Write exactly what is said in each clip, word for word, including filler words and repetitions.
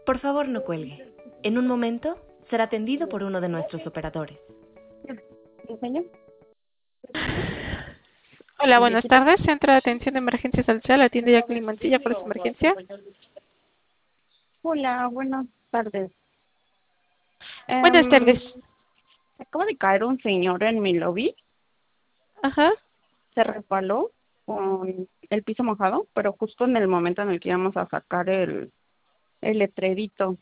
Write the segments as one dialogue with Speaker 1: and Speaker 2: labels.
Speaker 1: Por favor, no cuelgue. En un momento será atendido por uno de nuestros operadores.
Speaker 2: ¿Enseño?
Speaker 3: Hola, buenas tardes. Centro de Atención de Emergencia Social, atiende Jacqueline Mantilla, ¿cuál es su emergencia?
Speaker 2: Hola, buenas tardes.
Speaker 3: Buenas
Speaker 2: Em,
Speaker 3: tardes.
Speaker 2: acaba de caer un señor en mi lobby.
Speaker 3: Ajá.
Speaker 2: Se resbaló con el piso mojado, pero justo en el momento en el que íbamos a sacar el, el letrerito.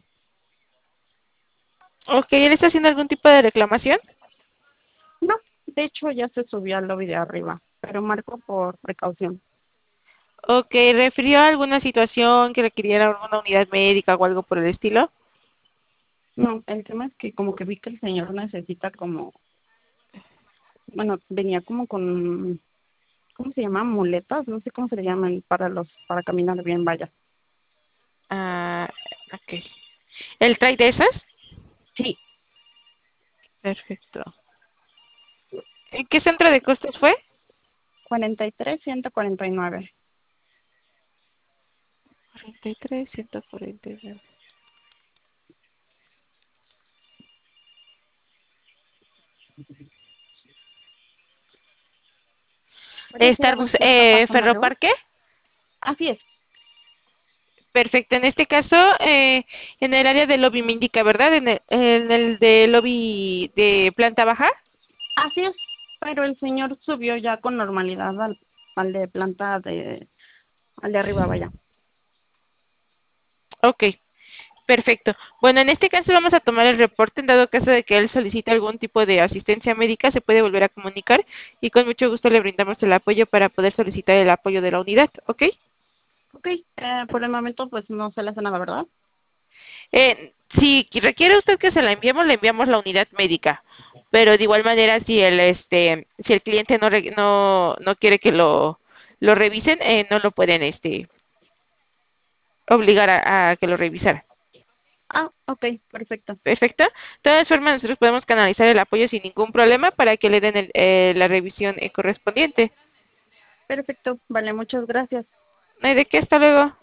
Speaker 3: Ok, ¿él está haciendo algún tipo de reclamación?
Speaker 2: No, de hecho ya se subió al lobby de arriba, pero marco por precaución.
Speaker 3: Ok, ¿refirió a alguna situación que requiriera alguna unidad médica o algo por el estilo?
Speaker 2: No, el tema es que como que vi que el señor necesita como, bueno, venía como con, ¿cómo se llama? Muletas, no sé cómo se le llaman para los, para caminar bien, vaya.
Speaker 3: Ah, ok. ¿El trae de esas?
Speaker 2: Sí,
Speaker 3: Perfecto. ¿En qué centro de costos fue?
Speaker 2: cuarenta y tres, ciento cuarenta y nueve.
Speaker 3: cuarenta y tres, ciento cuarenta y nueve.
Speaker 2: ¿Puedes ir a ver
Speaker 3: ¿Starbucks
Speaker 2: qué está
Speaker 3: eh,
Speaker 2: pasando arriba?
Speaker 3: Ferroparque?
Speaker 2: Así es,
Speaker 3: Perfecto. En este caso, eh, en el área del lobby me indica, ¿verdad? En el, en el de lobby de planta baja.
Speaker 2: así es, pero el señor subió ya con normalidad al, al de planta de, al de arriba, vaya.
Speaker 3: Ok, perfecto. Bueno, en este caso vamos a tomar el reporte. En dado caso de que él solicite algún tipo de asistencia médica, se puede volver a comunicar y con mucho gusto le brindamos el apoyo para poder solicitar el apoyo de la unidad, ¿ok?
Speaker 2: Ok, eh, por el momento pues no se le hace nada, ¿verdad?
Speaker 3: Eh, si requiere usted que se la enviemos, le enviamos la unidad médica. Pero de igual manera, si el este, si el cliente no re- no no quiere que lo lo revisen, eh, no lo pueden este obligar a, a que lo revisara.
Speaker 2: Ah, ok, perfecto.
Speaker 3: Perfecto. De todas formas, nosotros podemos canalizar el apoyo sin ningún problema para que le den el- eh, la revisión eh, correspondiente.
Speaker 2: Perfecto, vale, muchas gracias.
Speaker 3: No hay de qué, hasta luego.